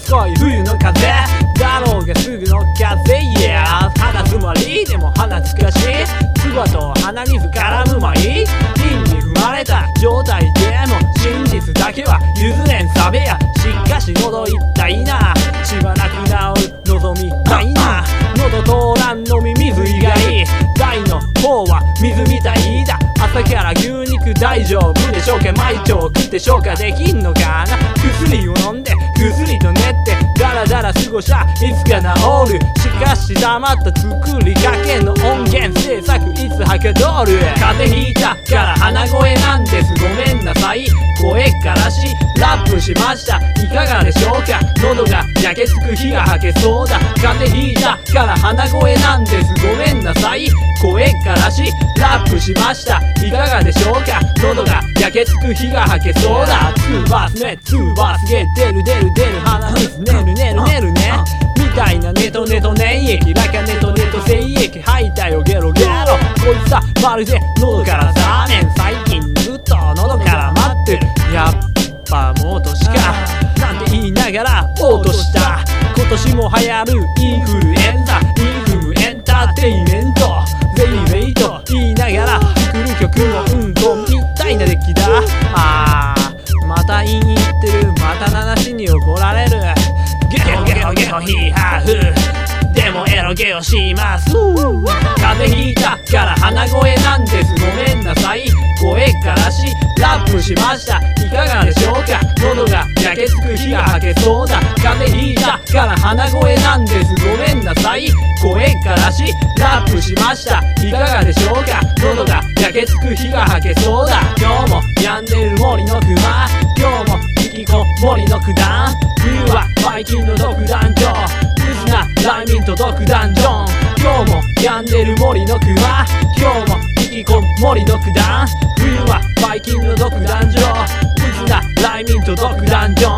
つこい冬の風だろうがすぐの風 Yeah 鼻詰まりでも鼻つかし唾と鼻水絡むまい陰に踏まれた状態でも真実だけは譲れんサベやしかし喉痛いなしばらく治る望みたいな喉通らん飲み水以外大の方は水みたいだ朝から牛肉大丈夫でしょうか毎朝食って消化できんのかな薬を飲んでぐずりと寝てダラダラ過ごしゃいつか治るしかし黙った作りかけの音源制作いつはかどる風邪ひいたから鼻声なんですごめんなさい声からしラップしましたいかがでしょうか喉が焼けつく火が吐けそうだ風邪ひいたから鼻声なんですごめんなさい声からしラップしましたいかがでしょうか喉が焼けつく火が吐けそうだ2バース目2バースゲ出る鼻水寝るねみたいなネトネト粘液ラカネトネト精液吐いたよゲロゲロこいつさまるで喉からザーメン最近ずっと喉から待ってるやっぱもう年かなんて言いながらオートした今年も流行るインフルエンザインフルエンターテイメントゼリーウェイト言いながら作る曲もうんこみたいな出来だまた言いに行ってるまた話に怒られるゲホゲホゲホヒーハーフでもエロゲをします風邪ひいたから鼻声なんですごめんなさい声からしラップしましたいかがでしょうか喉が焼けつく火が吐けそうだ風邪ひいたから鼻声なんですごめんなさい声からしラップしましたいかがでしょうか喉が焼けつく火が吐けそうだ今日も病んでる森の熊今日も引きこもりの九段冬はバイキンの独壇場薄なライミンと独壇場今日も病んでる森の熊今日も引きこもりの九段冬はバイキンの独壇場薄なライミンと独壇場